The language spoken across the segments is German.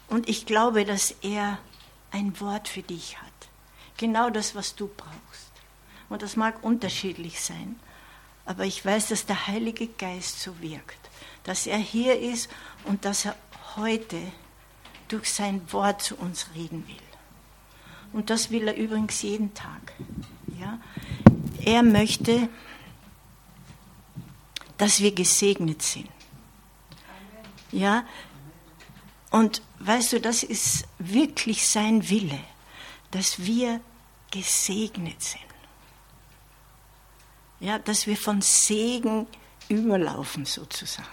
Und ich glaube, dass er ein Wort für dich hat. Genau das, was du brauchst. Und das mag unterschiedlich sein. Aber ich weiß, dass der Heilige Geist so wirkt. Dass er hier ist und dass er heute durch sein Wort zu uns reden will. Und das will er übrigens jeden Tag. Ja? Er möchte, dass wir gesegnet sind. Ja? Und weißt du, das ist wirklich sein Wille, dass wir gesegnet sind. Ja, dass wir von Segen überlaufen sozusagen.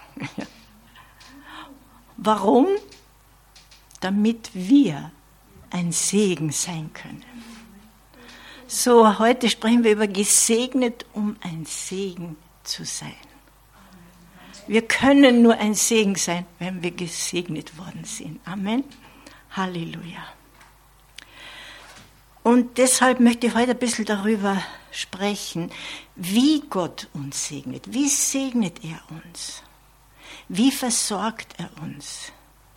Warum? Damit wir ein Segen sein können. So, heute sprechen wir über gesegnet, um ein Segen zu sein. Wir können nur ein Segen sein, wenn wir gesegnet worden sind. Amen. Halleluja. Und deshalb möchte ich heute ein bisschen darüber sprechen, wie Gott uns segnet. Wie segnet er uns? Wie versorgt er uns?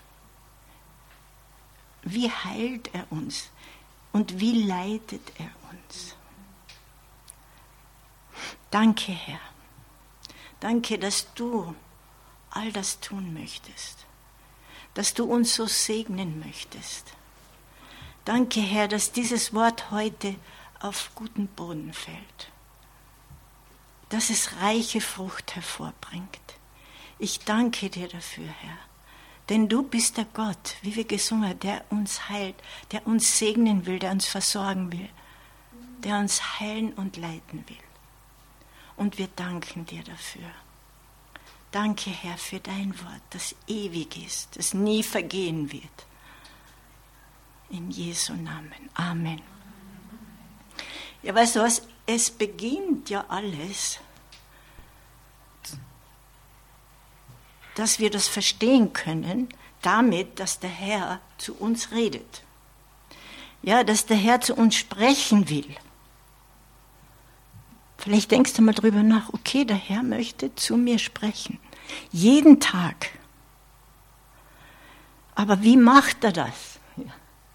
Wie heilt er uns? Und wie leitet er uns? Danke, Herr. Danke, dass du all das tun möchtest. Dass du uns so segnen möchtest. Danke, Herr, dass dieses Wort heute auf guten Boden fällt. Dass es reiche Frucht hervorbringt. Ich danke dir dafür, Herr. Denn du bist der Gott, wie wir gesungen haben, der uns heilt, der uns segnen will, der uns versorgen will, der uns heilen und leiten will. Und wir danken dir dafür. Danke, Herr, für dein Wort, das ewig ist, das nie vergehen wird. In Jesu Namen. Amen. Ja, weißt du was? Es beginnt ja alles, dass wir das verstehen können, damit, dass der Herr zu uns redet. Ja, dass der Herr zu uns sprechen will. Vielleicht denkst du mal drüber nach, okay, der Herr möchte zu mir sprechen. Jeden Tag. Aber wie macht er das? Ja.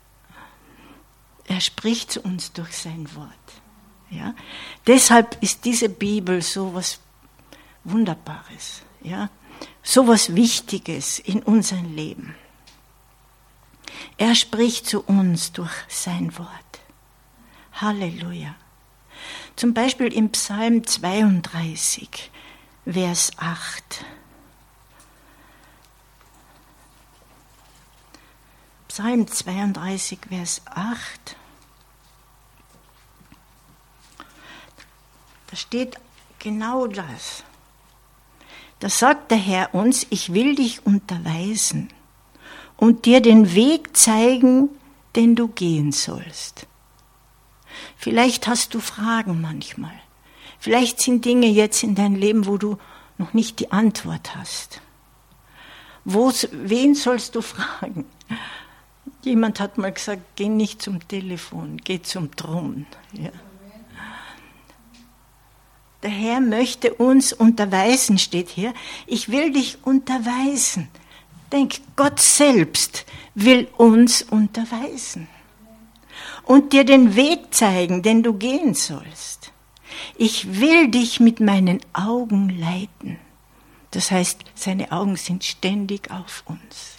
Er spricht zu uns durch sein Wort. Ja? Deshalb ist diese Bibel so was Wunderbares. Ja? So was Wichtiges in unserem Leben. Er spricht zu uns durch sein Wort. Halleluja. Zum Beispiel im Psalm 32, Vers 8. Psalm 32, Vers 8. Da steht genau das. Da sagt der Herr uns, ich will dich unterweisen und dir den Weg zeigen, den du gehen sollst. Vielleicht hast du Fragen manchmal. Vielleicht sind Dinge jetzt in deinem Leben, wo du noch nicht die Antwort hast. Wen sollst du fragen? Jemand hat mal gesagt, geh nicht zum Telefon, geh zum Thron. Ja. Der Herr möchte uns unterweisen, steht hier. Ich will dich unterweisen. Denk, Gott selbst will uns unterweisen. Und dir den Weg zeigen, den du gehen sollst. Ich will dich mit meinen Augen leiten. Das heißt, seine Augen sind ständig auf uns.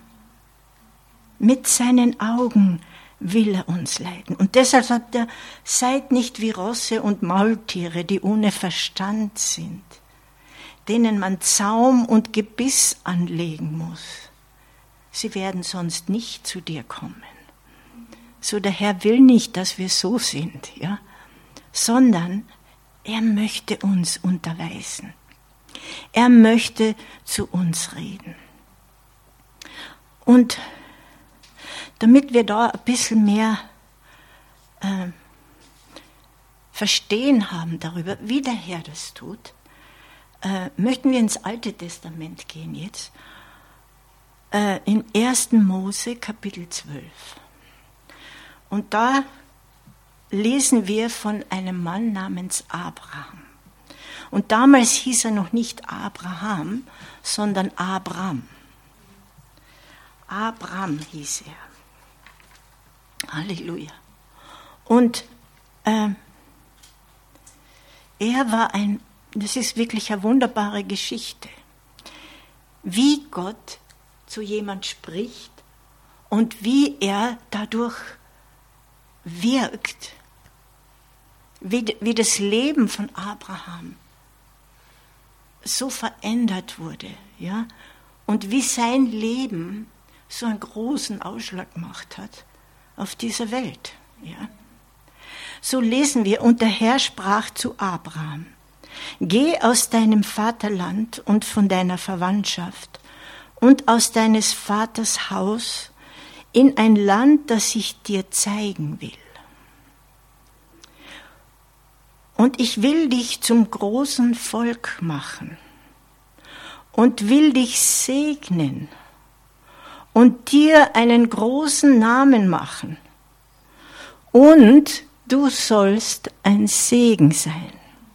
Mit seinen Augen will er uns leiten. Und deshalb sagt er, seid nicht wie Rosse und Maultiere, die ohne Verstand sind, denen man Zaum und Gebiss anlegen muss. Sie werden sonst nicht zu dir kommen. So, der Herr will nicht, dass wir so sind, ja, sondern er möchte uns unterweisen. Er möchte zu uns reden. Und damit wir da ein bisschen mehr Verstehen haben darüber, wie der Herr das tut, möchten wir ins Alte Testament gehen jetzt, in 1. Mose Kapitel 12. Und da lesen wir von einem Mann namens Abraham. Und damals hieß er noch nicht Abraham, sondern Abram. Abram hieß er. Halleluja. Und er war das ist wirklich eine wunderbare Geschichte, wie Gott zu jemand spricht und wie er dadurch wirkt, wie das Leben von Abraham so verändert wurde, ja, und wie sein Leben so einen großen Ausschlag gemacht hat auf dieser Welt, ja. So lesen wir, und der Herr sprach zu Abraham: Geh aus deinem Vaterland und von deiner Verwandtschaft und aus deines Vaters Haus in ein Land, das ich dir zeigen will. Und ich will dich zum großen Volk machen und will dich segnen und dir einen großen Namen machen. Und du sollst ein Segen sein.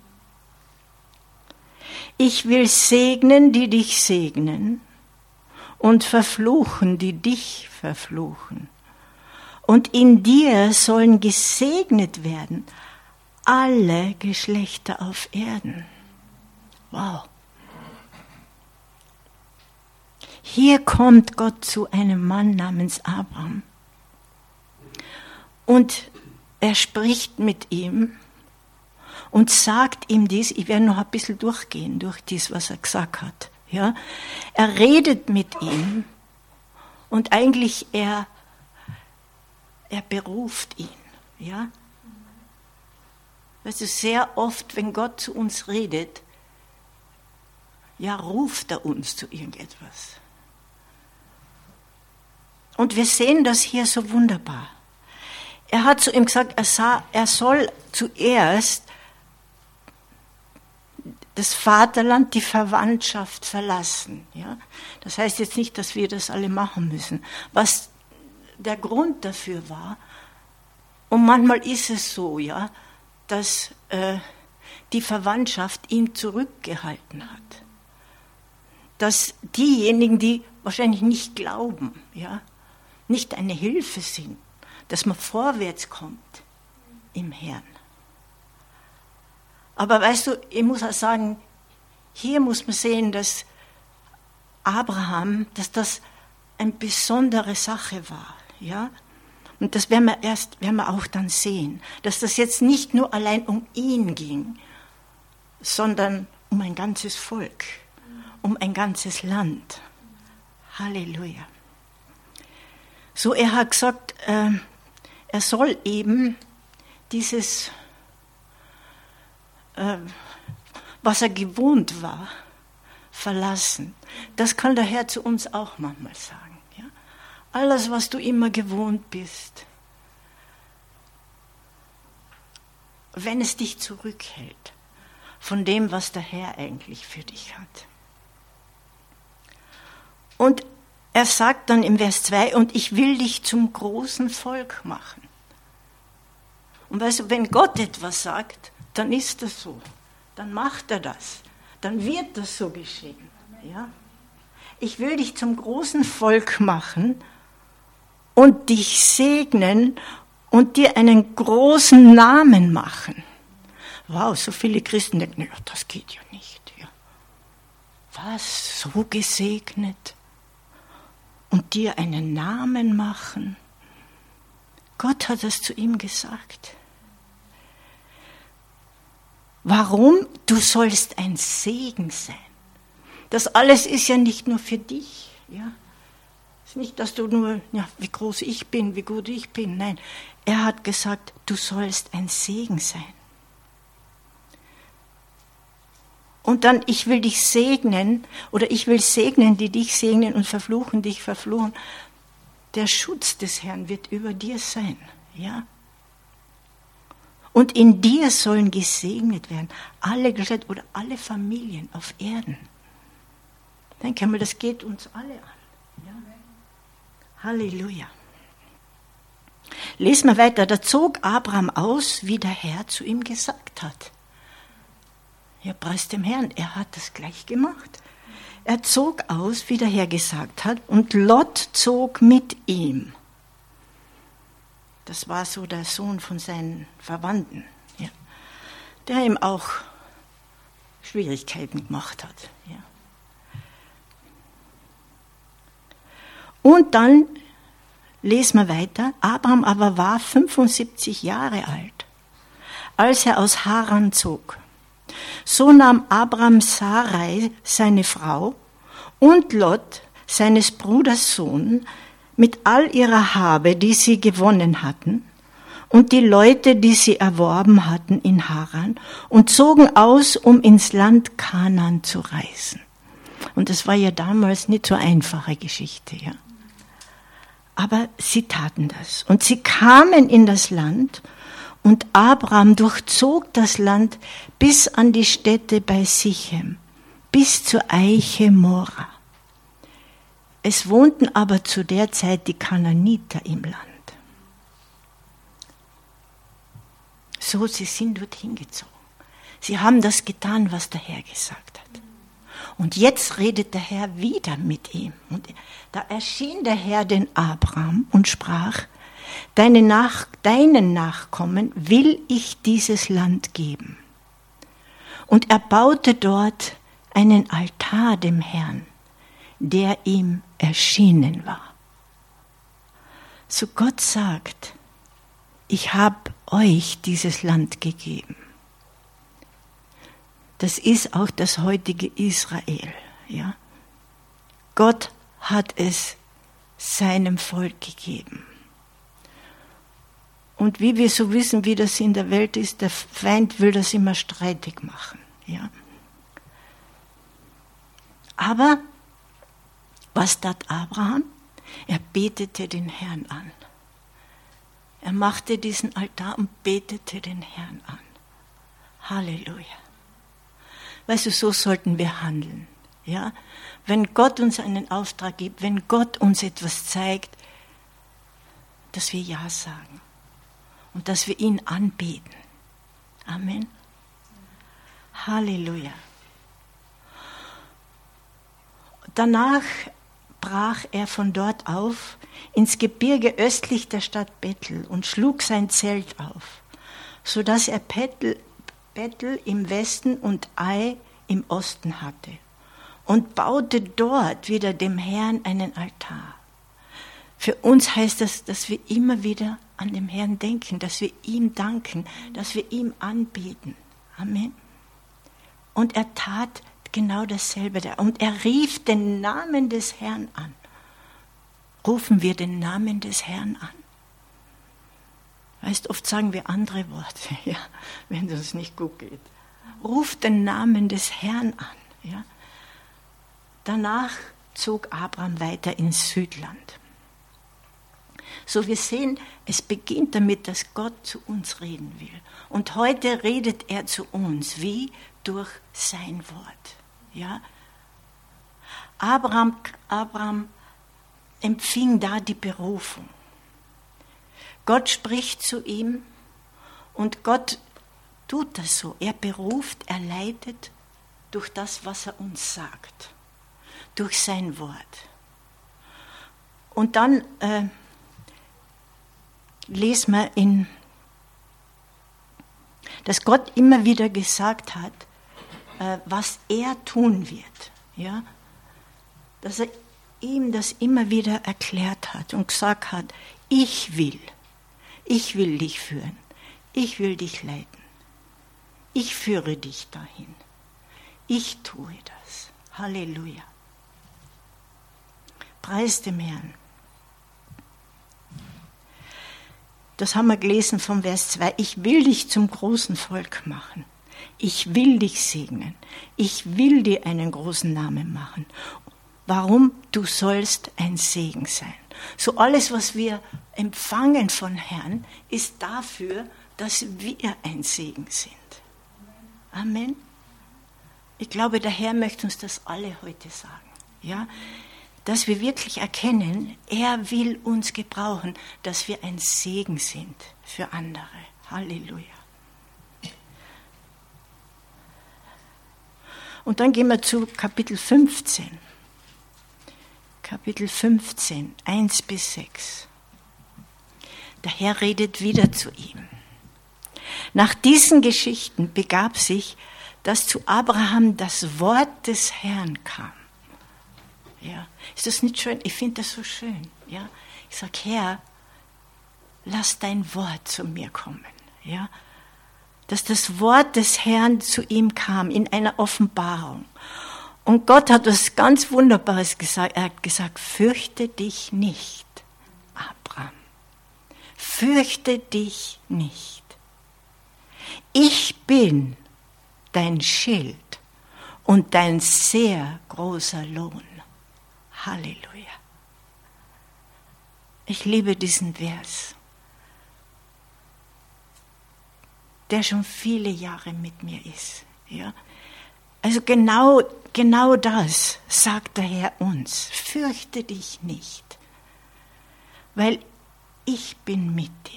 Ich will segnen, die dich segnen, und verfluchen, die dich verfluchen. Und in dir sollen gesegnet werden alle Geschlechter auf Erden. Wow. Hier kommt Gott zu einem Mann namens Abraham. Und er spricht mit ihm und sagt ihm dies. Ich werde noch ein bisschen durchgehen durch dies, was er gesagt hat. Ja? Er redet mit ihm und eigentlich er beruft ihn. Ja? Weißt du, sehr oft, wenn Gott zu uns redet, ja, ruft er uns zu irgendetwas. Und wir sehen das hier so wunderbar. Er hat zu ihm gesagt, er soll zuerst das Vaterland, die Verwandtschaft verlassen. Ja? Das heißt jetzt nicht, dass wir das alle machen müssen. Was der Grund dafür war, und manchmal ist es so, ja, dass die Verwandtschaft ihn zurückgehalten hat. Dass diejenigen, die wahrscheinlich nicht glauben, ja, nicht eine Hilfe sind, dass man vorwärts kommt im Herrn. Aber weißt du, ich muss auch sagen, hier muss man sehen, dass Abraham, dass das eine besondere Sache war, ja. Und das werden wir auch dann sehen, dass das jetzt nicht nur allein um ihn ging, sondern um ein ganzes Volk, um ein ganzes Land. Halleluja. So, er hat gesagt, er soll eben dieses, was er gewohnt war, verlassen. Das kann der Herr zu uns auch manchmal sagen. Ja? Alles, was du immer gewohnt bist, wenn es dich zurückhält von dem, was der Herr eigentlich für dich hat. Und er sagt dann im Vers 2, und ich will dich zum großen Volk machen. Und weißt du, wenn Gott etwas sagt, dann ist das so. Dann macht er das. Dann wird das so geschehen. Ja? Ich will dich zum großen Volk machen und dich segnen und dir einen großen Namen machen. Wow, so viele Christen denken, ja, das geht ja nicht. Ja. Was, so gesegnet? Und dir einen Namen machen? Gott hat es zu ihm gesagt. Warum? Du sollst ein Segen sein. Das alles ist ja nicht nur für dich. Ja? Es ist nicht, dass du nur, ja, wie groß ich bin, wie gut ich bin. Nein, er hat gesagt, du sollst ein Segen sein. Und dann, ich will dich segnen, oder ich will segnen, die dich segnen, und verfluchen, dich verfluchen. Der Schutz des Herrn wird über dir sein. Ja? Und in dir sollen gesegnet werden alle Geschlechter oder alle Familien auf Erden. Denke mal, das geht uns alle an. Ja? Halleluja. Lesen wir weiter. Da zog Abraham aus, wie der Herr zu ihm gesagt hat. Ja, preis dem Herrn, er hat das gleich gemacht. er zog aus, wie der Herr gesagt hat, und Lot zog mit ihm. Das war so der Sohn von seinen Verwandten, ja, der ihm auch Schwierigkeiten gemacht hat. Ja. Und dann lesen wir weiter. Abraham aber war 75 Jahre alt, als er aus Haran zog. So nahm Abraham Sarai, seine Frau, und Lot, seines Bruders Sohn, mit all ihrer Habe, die sie gewonnen hatten, und die Leute, die sie erworben hatten in Haran, und zogen aus, um ins Land Kanaan zu reisen. Und das war ja damals nicht so eine einfache Geschichte, ja. Aber sie taten das. Und sie kamen in das Land, und Abraham durchzog das Land bis an die Stätte bei Sichem, bis zur Eiche Mora. Es wohnten aber zu der Zeit die Kanaaniter im Land. So, sie sind dorthin gezogen. Sie haben das getan, was der Herr gesagt hat. Und jetzt redet der Herr wieder mit ihm. Und da erschien der Herr den Abraham und sprach: Deinen Nachkommen will ich dieses Land geben. Und er baute dort einen Altar dem Herrn, der ihm erschienen war. So Gott sagt: Ich habe euch dieses Land gegeben. Das ist auch das heutige Israel. Ja? Gott hat es seinem Volk gegeben. Und wie wir so wissen, wie das in der Welt ist, der Feind will das immer streitig machen. Ja? Aber was tat Abraham? Er betete den Herrn an. Er machte diesen Altar und betete den Herrn an. Halleluja. Weißt du, so sollten wir handeln. Ja? Wenn Gott uns einen Auftrag gibt, wenn Gott uns etwas zeigt, dass wir Ja sagen und dass wir ihn anbeten. Amen. Halleluja. Danach brach er von dort auf ins Gebirge östlich der Stadt Bethel und schlug sein Zelt auf, sodass er Bethel im Westen und Ai im Osten hatte, und baute dort wieder dem Herrn einen Altar. Für uns heißt das, dass wir immer wieder an den Herrn denken, dass wir ihm danken, dass wir ihm anbeten. Amen. Und er tat genau dasselbe. Und er rief den Namen des Herrn an. Rufen wir den Namen des Herrn an. Weißt, oft sagen wir andere Worte, ja, wenn es uns nicht gut geht. Ruf den Namen des Herrn an. Ja. Danach zog Abraham weiter ins Südland. So, wir sehen, es beginnt damit, dass Gott zu uns reden will. Und heute redet er zu uns. Wie? Durch sein Wort. Ja? Abraham empfing da die Berufung. Gott spricht zu ihm und Gott tut das so. Er beruft, er leitet durch das, was er uns sagt. Durch sein Wort. Und dann lesen wir dass Gott immer wieder gesagt hat, was er tun wird. Ja? Dass er ihm das immer wieder erklärt hat und gesagt hat, ich will dich führen, ich will dich leiten, ich führe dich dahin, ich tue das. Halleluja. Preis dem Herrn. Das haben wir gelesen vom Vers 2. Ich will dich zum großen Volk machen. Ich will dich segnen. Ich will dir einen großen Namen machen. Warum? Du sollst ein Segen sein. So alles, was wir empfangen von Herrn, ist dafür, dass wir ein Segen sind. Amen. Ich glaube, der Herr möchte uns das alle heute sagen. Ja? Dass wir wirklich erkennen, er will uns gebrauchen, dass wir ein Segen sind für andere. Halleluja. Und dann gehen wir zu Kapitel 15. Kapitel 15, 1-6. Der Herr redet wieder zu ihm. Nach diesen Geschichten begab sich, dass zu Abraham das Wort des Herrn kam. Ja, ist das nicht schön? Ich finde das so schön. Ja, ich sage, Herr, lass dein Wort zu mir kommen. Ja, dass das Wort des Herrn zu ihm kam in einer Offenbarung. Und Gott hat was ganz Wunderbares gesagt. Er hat gesagt, fürchte dich nicht, Abraham. Fürchte dich nicht. Ich bin dein Schild und dein sehr großer Lohn. Halleluja. Ich liebe diesen Vers, der schon viele Jahre mit mir ist. Ja? Also genau das sagt der Herr uns. Fürchte dich nicht, weil ich bin mit dir.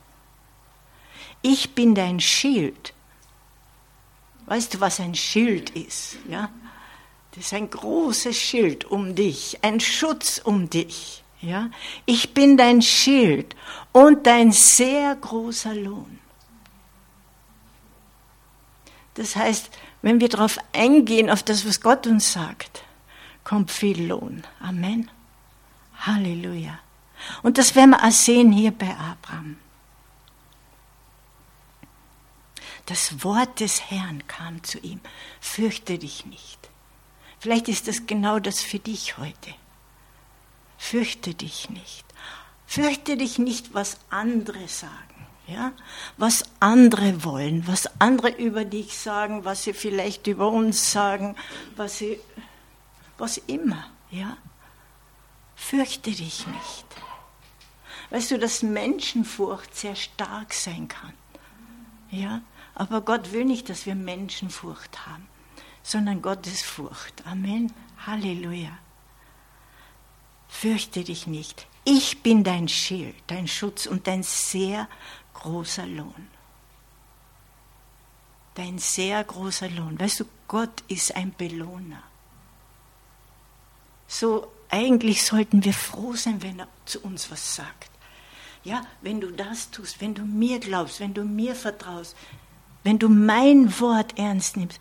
Ich bin dein Schild. Weißt du, was ein Schild ist? Ja? Das ist ein großes Schild um dich, ein Schutz um dich. Ja? Ich bin dein Schild und dein sehr großer Lohn. Das heißt, wenn wir darauf eingehen, auf das, was Gott uns sagt, kommt viel Lohn. Amen. Halleluja. Und das werden wir auch sehen hier bei Abraham. Das Wort des Herrn kam zu ihm. Fürchte dich nicht. Vielleicht ist das genau das für dich heute. Fürchte dich nicht. Fürchte dich nicht, was andere sagen. Ja? Was andere wollen, was andere über dich sagen, was sie vielleicht über uns sagen, was immer. Ja? Fürchte dich nicht. Weißt du, dass Menschenfurcht sehr stark sein kann. Ja? Aber Gott will nicht, dass wir Menschenfurcht haben, sondern Gottesfurcht. Amen. Halleluja. Fürchte dich nicht. Ich bin dein Schild, dein Schutz und dein sehr großer Lohn. Dein sehr großer Lohn. Weißt du, Gott ist ein Belohner. So, eigentlich sollten wir froh sein, wenn er zu uns was sagt. Ja, wenn du das tust, wenn du mir glaubst, wenn du mir vertraust, wenn du mein Wort ernst nimmst,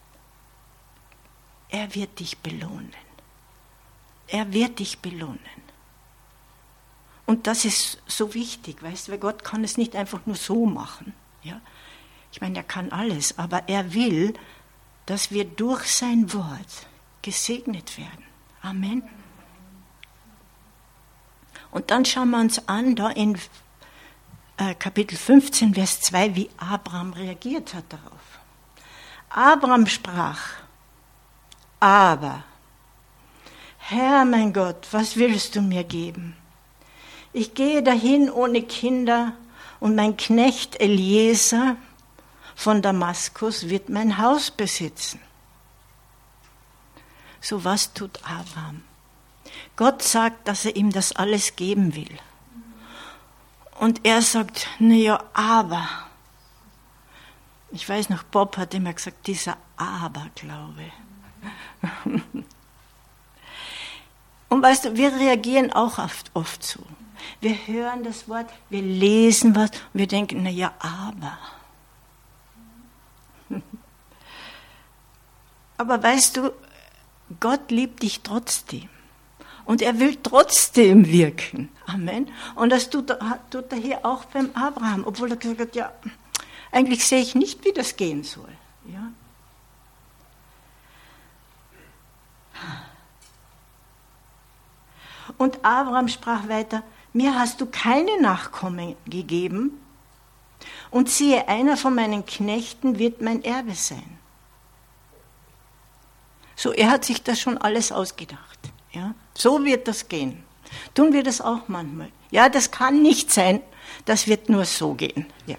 er wird dich belohnen. Er wird dich belohnen. Und das ist so wichtig, weißt du, weil Gott kann es nicht einfach nur so machen. Ja? Ich meine, er kann alles, aber er will, dass wir durch sein Wort gesegnet werden. Amen. Und dann schauen wir uns an, da in Kapitel 15, Vers 2, wie Abraham reagiert hat darauf. Abraham sprach, aber, Herr mein Gott, was willst du mir geben? Ich gehe dahin ohne Kinder und mein Knecht Eliezer von Damaskus wird mein Haus besitzen. So was tut Abraham? Gott sagt, dass er ihm das alles geben will. Und er sagt, naja, aber. Ich weiß noch, Bob hat immer gesagt, dieser Aberglaube. Und weißt du, wir reagieren auch oft so. Wir hören das Wort, wir lesen was und wir denken, naja, aber. Aber weißt du, Gott liebt dich trotzdem. Und er will trotzdem wirken. Amen. Und das tut er hier auch beim Abraham, obwohl er gesagt hat, ja, eigentlich sehe ich nicht, wie das gehen soll. Ja. Und Abraham sprach weiter, mir hast du keine Nachkommen gegeben und siehe, einer von meinen Knechten wird mein Erbe sein. So, er hat sich das schon alles ausgedacht. Ja? So wird das gehen. Tun wir das auch manchmal. Ja, das kann nicht sein, das wird nur so gehen. Ja.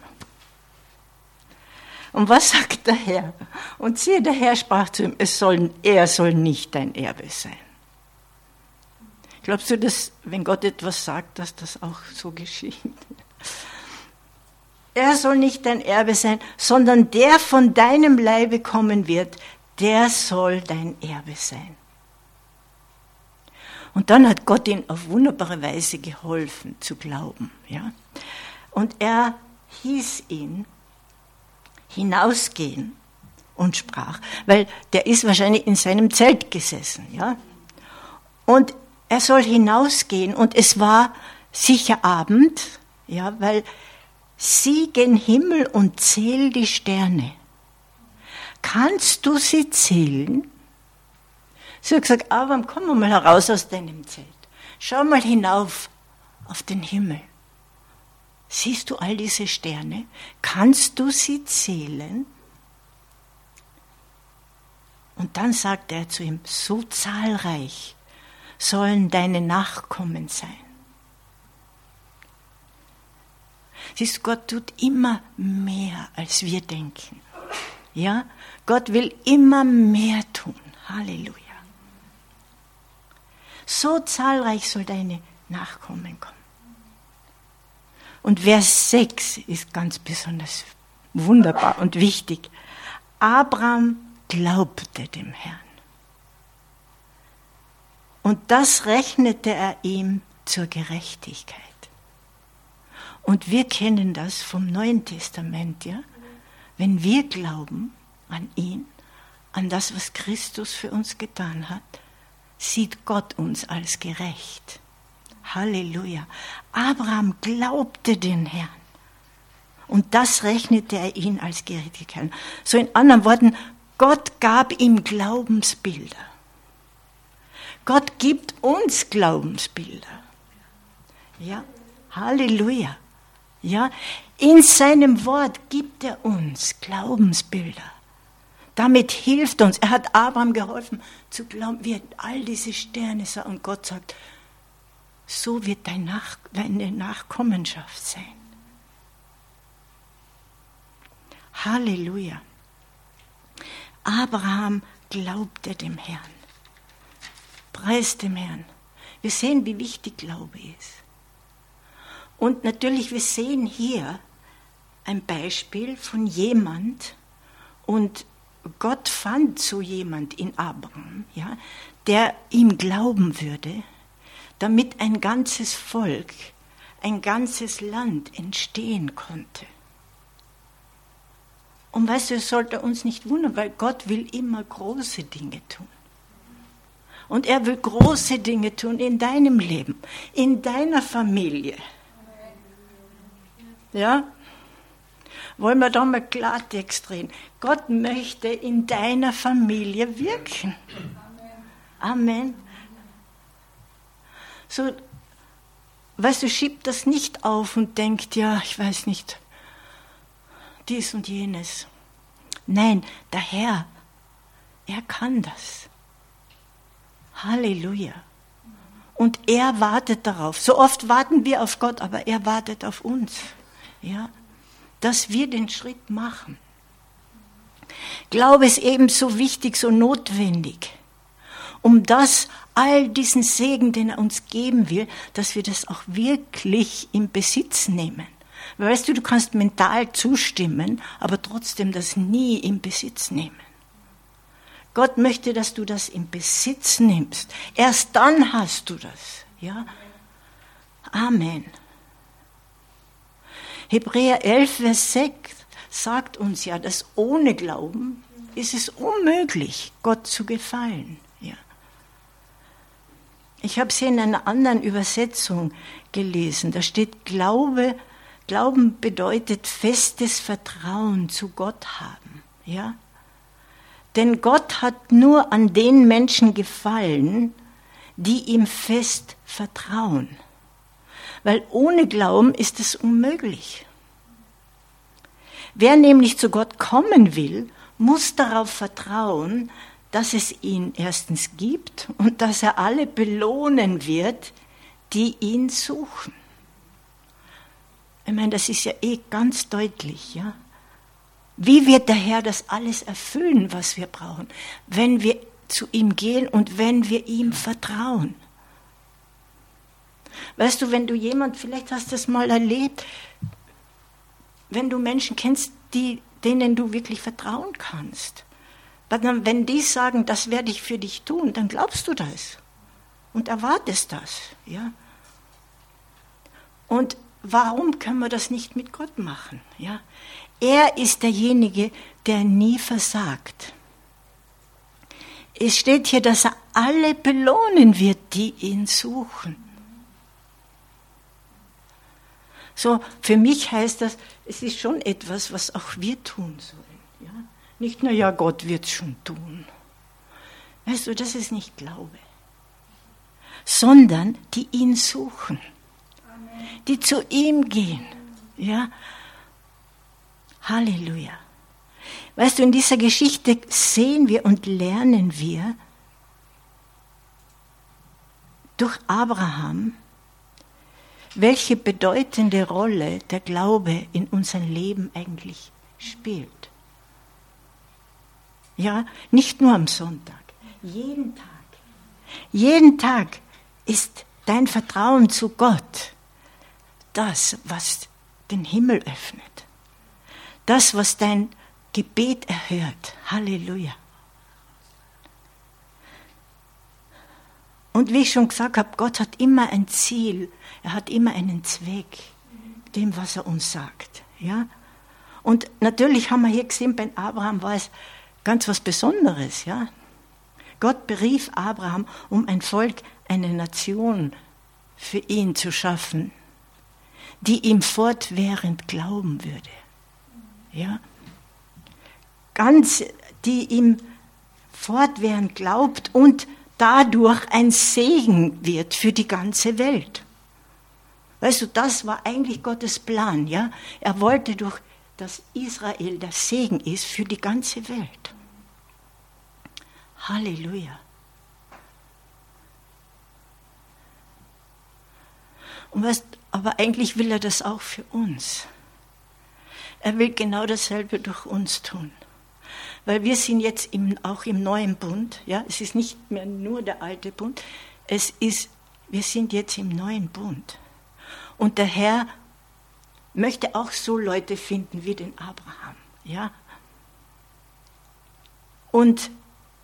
Und was sagt der Herr? Und siehe, der Herr sprach zu ihm, er soll nicht dein Erbe sein. Glaubst du, dass, wenn Gott etwas sagt, dass das auch so geschieht? Er soll nicht dein Erbe sein, sondern der von deinem Leibe kommen wird, der soll dein Erbe sein. Und dann hat Gott ihm auf wunderbare Weise geholfen zu glauben. Ja? Und er hieß ihn hinausgehen und sprach, weil der ist wahrscheinlich in seinem Zelt gesessen. Ja? Und er soll hinausgehen und es war sicher Abend, ja, weil sieh gen Himmel und zähl die Sterne. Kannst du sie zählen? Sie hat gesagt, Abraham, komm mal heraus aus deinem Zelt. Schau mal hinauf auf den Himmel. Siehst du all diese Sterne? Kannst du sie zählen? Und dann sagte er zu ihm, so zahlreich sollen deine Nachkommen sein. Siehst du, Gott tut immer mehr, als wir denken. Ja? Gott will immer mehr tun. Halleluja. So zahlreich soll deine Nachkommen kommen. Und Vers 6 ist ganz besonders wunderbar und wichtig. Abraham glaubte dem Herrn. Und das rechnete er ihm zur Gerechtigkeit. Und wir kennen das vom Neuen Testament, ja? Wenn wir glauben an ihn, an das, was Christus für uns getan hat, sieht Gott uns als gerecht. Halleluja. Abraham glaubte den Herrn. Und das rechnete er ihn als Gerechtigkeit. So in anderen Worten, Gott gab ihm Glaubensbilder. Gott gibt uns Glaubensbilder. Ja, Halleluja. Ja, in seinem Wort gibt er uns Glaubensbilder. Damit hilft uns. Er hat Abraham geholfen zu glauben, wie all diese Sterne sah. Und Gott sagt, so wird deine Nachkommenschaft sein. Halleluja. Abraham glaubte dem Herrn. Preis dem Herrn. Wir sehen, wie wichtig Glaube ist. Und natürlich, wir sehen hier ein Beispiel von jemand, und Gott fand so jemand in Abraham, ja, der ihm glauben würde, damit ein ganzes Volk, ein ganzes Land entstehen konnte. Und weißt du, es sollte uns nicht wundern, weil Gott will immer große Dinge tun. Und er will große Dinge tun in deinem Leben, in deiner Familie. Ja? Wollen wir da mal Klartext drehen? Gott möchte in deiner Familie wirken. Amen. So, weißt du, schiebt das nicht auf und denkt, ja, ich weiß nicht, dies und jenes. Nein, der Herr, er kann das. Halleluja. Und er wartet darauf. So oft warten wir auf Gott, aber er wartet auf uns. Ja, dass wir den Schritt machen. Glaube ist ebenso wichtig, so notwendig, um das, all diesen Segen, den er uns geben will, dass wir das auch wirklich in Besitz nehmen. Weißt du, du kannst mental zustimmen, aber trotzdem das nie in Besitz nehmen. Gott möchte, dass du das in Besitz nimmst. Erst dann hast du das. Ja? Amen. Hebräer 11, Vers 6 sagt uns ja, dass ohne Glauben ist es unmöglich, Gott zu gefallen. Ja. Ich habe es hier in einer anderen Übersetzung gelesen. Da steht, Glauben bedeutet festes Vertrauen zu Gott haben. Ja? Denn Gott hat nur an den Menschen gefallen, die ihm fest vertrauen. Weil ohne Glauben ist es unmöglich. Wer nämlich zu Gott kommen will, muss darauf vertrauen, dass es ihn erstens gibt und dass er alle belohnen wird, die ihn suchen. Ich meine, das ist ja ganz deutlich, ja. Wie wird der Herr das alles erfüllen, was wir brauchen, wenn wir zu ihm gehen und wenn wir ihm vertrauen? Weißt du, wenn du vielleicht hast du das mal erlebt, wenn du Menschen kennst, denen du wirklich vertrauen kannst, Wenn die sagen, das werde ich für dich tun, dann glaubst du das und erwartest das. Ja? Und warum können wir das nicht mit Gott machen? Ja? Er ist derjenige, der nie versagt. Es steht hier, dass er alle belohnen wird, die ihn suchen. So, für mich heißt das, es ist schon etwas, was auch wir tun sollen. Ja? Nicht nur, ja, Gott wird es schon tun. Weißt du, das ist nicht Glaube. Sondern die ihn suchen. Die zu ihm gehen. Ja? Halleluja. Weißt du, in dieser Geschichte sehen wir und lernen wir durch Abraham, welche bedeutende Rolle der Glaube in unserem Leben eigentlich spielt. Ja, nicht nur am Sonntag, jeden Tag. Jeden Tag ist dein Vertrauen zu Gott das, was den Himmel öffnet. Das, was dein Gebet erhört. Halleluja. Und wie ich schon gesagt habe, Gott hat immer ein Ziel. Er hat immer einen Zweck, dem, was er uns sagt. Ja? Und natürlich haben wir hier gesehen, bei Abraham war es ganz was Besonderes. Ja? Gott berief Abraham, um ein Volk, eine Nation für ihn zu schaffen, die ihm fortwährend glauben würde. Ja? Die ihm fortwährend glaubt und dadurch ein Segen wird für die ganze Welt. Weißt du, das war eigentlich Gottes Plan. Ja? Er wollte durch das Israel der Segen ist für die ganze Welt. Halleluja. Und weißt, aber eigentlich will er das auch für uns. Er will genau dasselbe durch uns tun. Weil wir sind jetzt auch im neuen Bund. Ja? Es ist nicht mehr nur der alte Bund. Wir sind jetzt im neuen Bund. Und der Herr möchte auch so Leute finden wie den Abraham. Ja? Und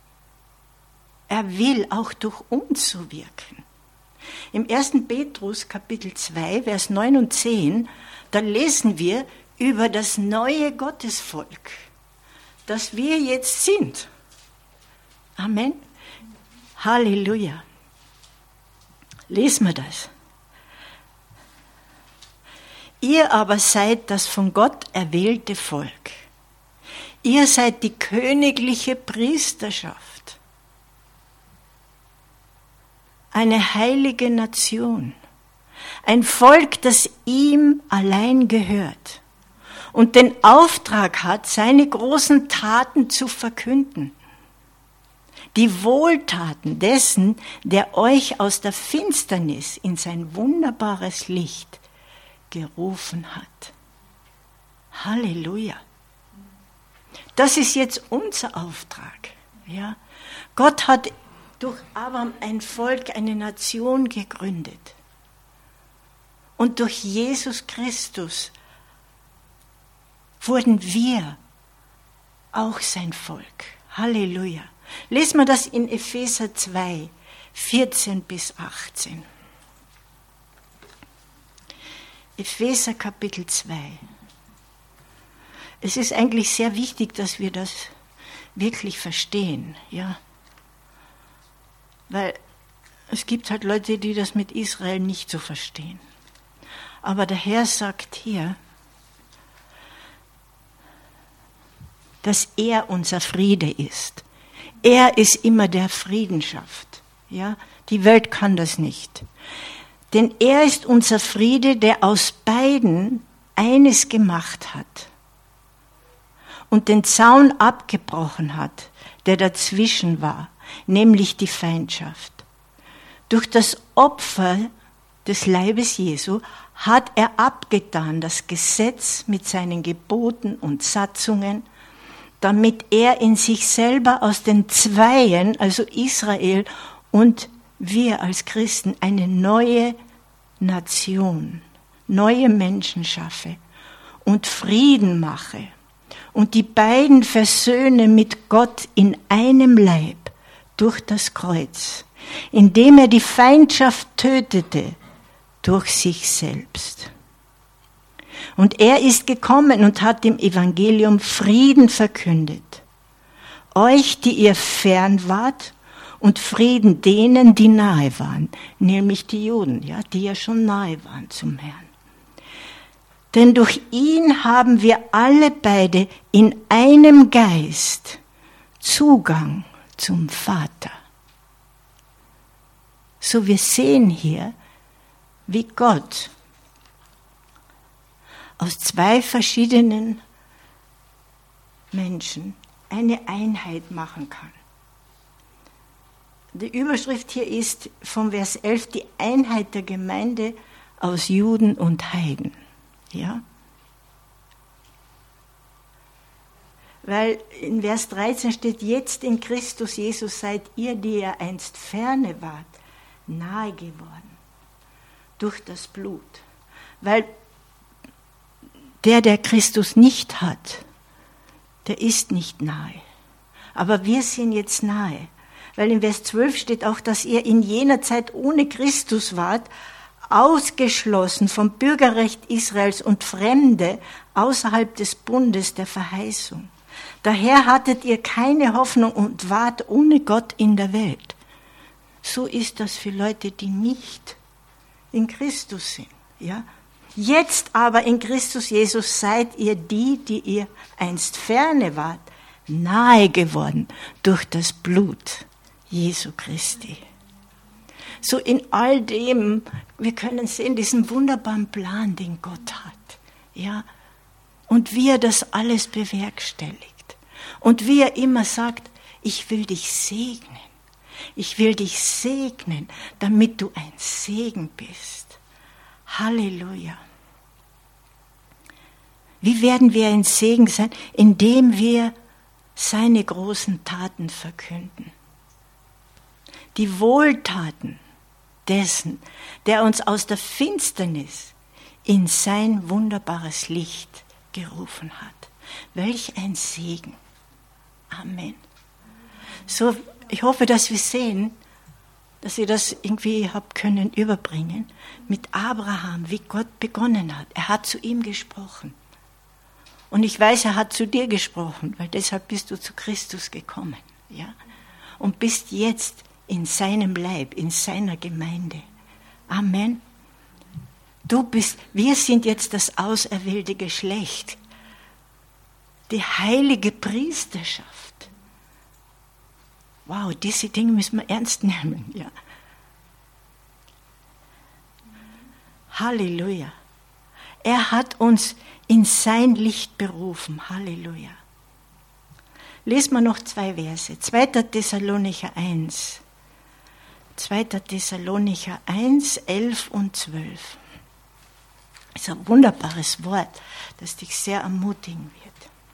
er will auch durch uns so wirken. Im 1. Petrus Kapitel 2, Vers 9 und 10, da lesen wir über das neue Gottesvolk, das wir jetzt sind. Amen. Halleluja. Lesen wir das. Ihr aber seid das von Gott erwählte Volk. Ihr seid die königliche Priesterschaft. Eine heilige Nation. Ein Volk, das ihm allein gehört und den Auftrag hat, seine großen Taten zu verkünden. Die Wohltaten dessen, der euch aus der Finsternis in sein wunderbares Licht gerufen hat. Halleluja. Das ist jetzt unser Auftrag. Ja? Gott hat durch Abraham ein Volk, eine Nation gegründet. Und durch Jesus Christus wurden wir auch sein Volk. Halleluja. Lesen wir das in Epheser 2, 14 bis 18. Epheser Kapitel 2. Es ist eigentlich sehr wichtig, dass wir das wirklich verstehen. Ja? Weil es gibt halt Leute, die das mit Israel nicht so verstehen. Aber der Herr sagt hier, dass er unser Friede ist. Er ist immer der Frieden schafft. Ja? Die Welt kann das nicht. Denn er ist unser Friede, der aus beiden eines gemacht hat und den Zaun abgebrochen hat, der dazwischen war, nämlich die Feindschaft. Durch das Opfer des Leibes Jesu hat er abgetan das Gesetz mit seinen Geboten und Satzungen, damit er in sich selber aus den Zweien, also Israel und wir als Christen, eine neue Nation, neue Menschen schaffe und Frieden mache und die beiden versöhne mit Gott in einem Leib durch das Kreuz, indem er die Feindschaft tötete durch sich selbst. Und er ist gekommen und hat im Evangelium Frieden verkündet. Euch, die ihr fern wart, und Frieden denen, die nahe waren, nämlich die Juden, ja, die ja schon nahe waren zum Herrn. Denn durch ihn haben wir alle beide in einem Geist Zugang zum Vater. So, wir sehen hier, wie Gott aus zwei verschiedenen Menschen eine Einheit machen kann. Die Überschrift hier ist vom Vers 11 die Einheit der Gemeinde aus Juden und Heiden. Ja? Weil in Vers 13 steht, jetzt in Christus Jesus seid ihr, die ihr einst ferne wart, nahe geworden durch das Blut. Weil der Christus nicht hat, der ist nicht nahe. Aber wir sind jetzt nahe. Weil in Vers 12 steht auch, dass ihr in jener Zeit ohne Christus wart, ausgeschlossen vom Bürgerrecht Israels und Fremde außerhalb des Bundes der Verheißung. Daher hattet ihr keine Hoffnung und wart ohne Gott in der Welt. So ist das für Leute, die nicht in Christus sind. Ja? Jetzt aber in Christus Jesus seid ihr die, die ihr einst ferne wart, nahe geworden durch das Blut Jesu Christi. So in all dem, wir können sehen, diesen wunderbaren Plan, den Gott hat. Ja? Und wie er das alles bewerkstelligt. Und wie er immer sagt, ich will dich segnen. Ich will dich segnen, damit du ein Segen bist. Halleluja. Wie werden wir ein Segen sein? Indem wir seine großen Taten verkünden. Die Wohltaten dessen, der uns aus der Finsternis in sein wunderbares Licht gerufen hat. Welch ein Segen. Amen. So, ich hoffe, dass wir sehen, dass ihr das irgendwie habt können überbringen mit Abraham, wie Gott begonnen hat. Er hat zu ihm gesprochen. Und ich weiß, er hat zu dir gesprochen, weil deshalb bist du zu Christus gekommen. Ja? Und bist jetzt in seinem Leib, in seiner Gemeinde. Amen. Wir sind jetzt das auserwählte Geschlecht, die heilige Priesterschaft. Wow, diese Dinge müssen wir ernst nehmen. Ja. Halleluja. Er hat uns in sein Licht berufen. Halleluja. Lesen wir noch 2 Verse. 2. Thessalonicher 1. 2. Thessalonicher 1, 11 und 12. Das ist ein wunderbares Wort, das dich sehr ermutigen wird.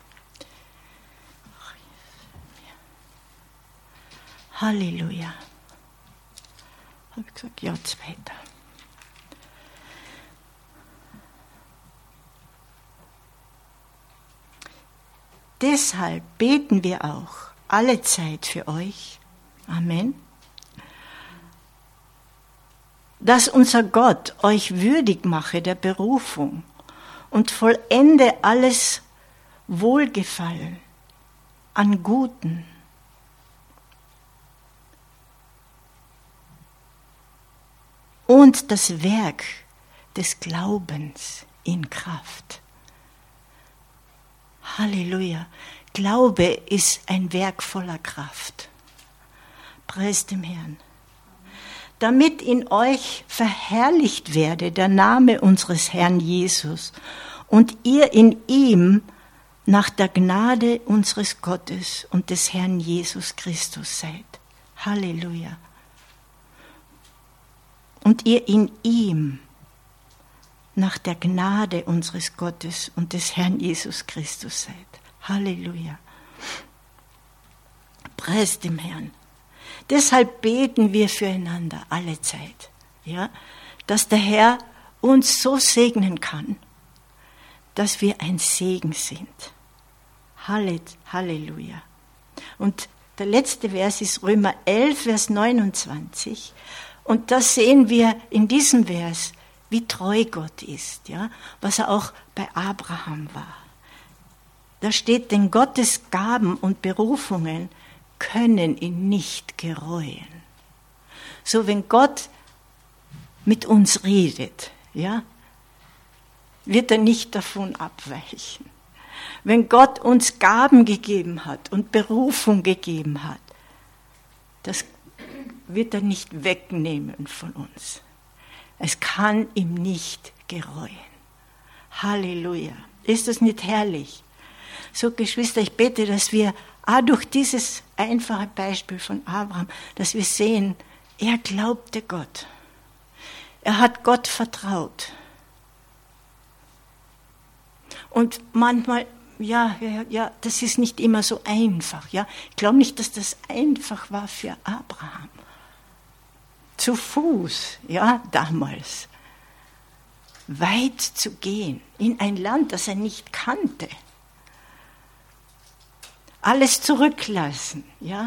Halleluja. Habe ich gesagt, ja, 2. Deshalb beten wir auch alle Zeit für euch. Amen. Dass unser Gott euch würdig mache der Berufung und vollende alles Wohlgefallen an Guten. Und das Werk des Glaubens in Kraft. Halleluja. Glaube ist ein Werk voller Kraft. Preis dem Herrn. Damit in euch verherrlicht werde der Name unseres Herrn Jesus und ihr in ihm nach der Gnade unseres Gottes und des Herrn Jesus Christus seid. Halleluja. Und ihr in ihm nach der Gnade unseres Gottes und des Herrn Jesus Christus seid. Halleluja. Preis dem Herrn. Deshalb beten wir füreinander alle Zeit, ja, dass der Herr uns so segnen kann, dass wir ein Segen sind. Halleluja. Und der letzte Vers ist Römer 11, Vers 29. Und da sehen wir in diesem Vers, wie treu Gott ist, ja, was er auch bei Abraham war. Da steht, denn Gottes Gaben und Berufungen können ihn nicht gereuen. So, wenn Gott mit uns redet, ja, wird er nicht davon abweichen. Wenn Gott uns Gaben gegeben hat und Berufung gegeben hat, das wird er nicht wegnehmen von uns. Es kann ihm nicht gereuen. Halleluja. Ist das nicht herrlich? So, Geschwister, ich bete, dass wir durch dieses einfache Beispiel von Abraham, dass wir sehen, er glaubte Gott. Er hat Gott vertraut. Und manchmal, ja, das ist nicht immer so einfach. Ja. Ich glaube nicht, dass das einfach war für Abraham. Zu Fuß, ja, damals. Weit zu gehen, in ein Land, das er nicht kannte. Alles zurücklassen, ja.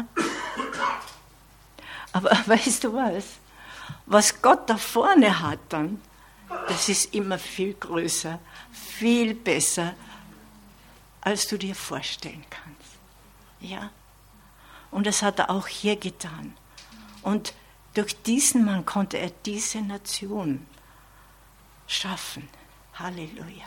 Aber weißt du was? Was Gott da vorne hat dann, das ist immer viel größer, viel besser, als du dir vorstellen kannst. Ja? Und das hat er auch hier getan. Und durch diesen Mann konnte er diese Nation schaffen. Halleluja.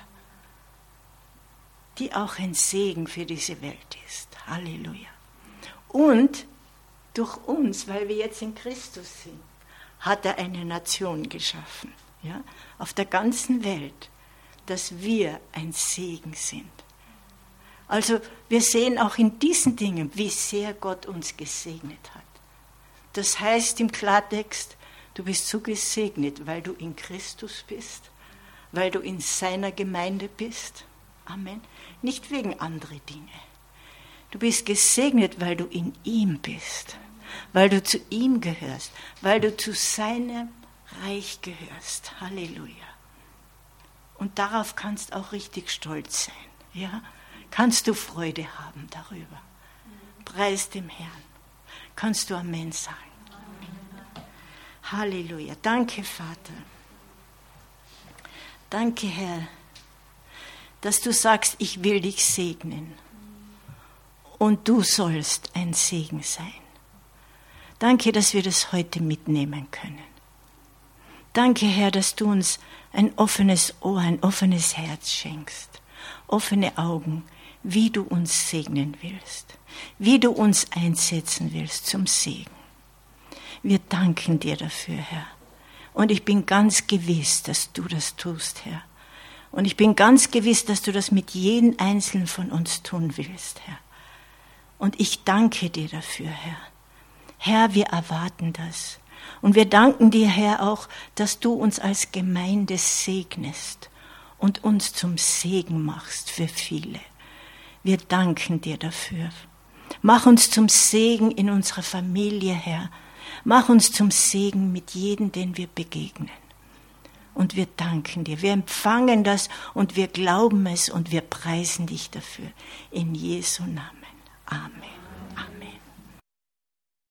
Die auch ein Segen für diese Welt ist. Halleluja. Und durch uns, weil wir jetzt in Christus sind, hat er eine Nation geschaffen. Ja? Auf der ganzen Welt, dass wir ein Segen sind. Also wir sehen auch in diesen Dingen, wie sehr Gott uns gesegnet hat. Das heißt im Klartext, du bist so gesegnet, weil du in Christus bist, weil du in seiner Gemeinde bist. Amen. Nicht wegen anderer Dinge. Du bist gesegnet, weil du in ihm bist, weil du zu ihm gehörst, weil du zu seinem Reich gehörst. Halleluja. Und darauf kannst du auch richtig stolz sein. Ja? Kannst du Freude haben darüber. Preis dem Herrn. Kannst du Amen sagen. Halleluja. Danke, Vater. Danke, Herr, dass du sagst, ich will dich segnen. Und du sollst ein Segen sein. Danke, dass wir das heute mitnehmen können. Danke, Herr, dass du uns ein offenes Ohr, ein offenes Herz schenkst. Offene Augen, wie du uns segnen willst. Wie du uns einsetzen willst zum Segen. Wir danken dir dafür, Herr. Und ich bin ganz gewiss, dass du das tust, Herr. Und ich bin ganz gewiss, dass du das mit jedem Einzelnen von uns tun willst, Herr. Und ich danke dir dafür, Herr. Herr, wir erwarten das. Und wir danken dir, Herr, auch, dass du uns als Gemeinde segnest und uns zum Segen machst für viele. Wir danken dir dafür. Mach uns zum Segen in unserer Familie, Herr. Mach uns zum Segen mit jedem, den wir begegnen. Und wir danken dir. Wir empfangen das und wir glauben es und wir preisen dich dafür. In Jesu Namen. Amen.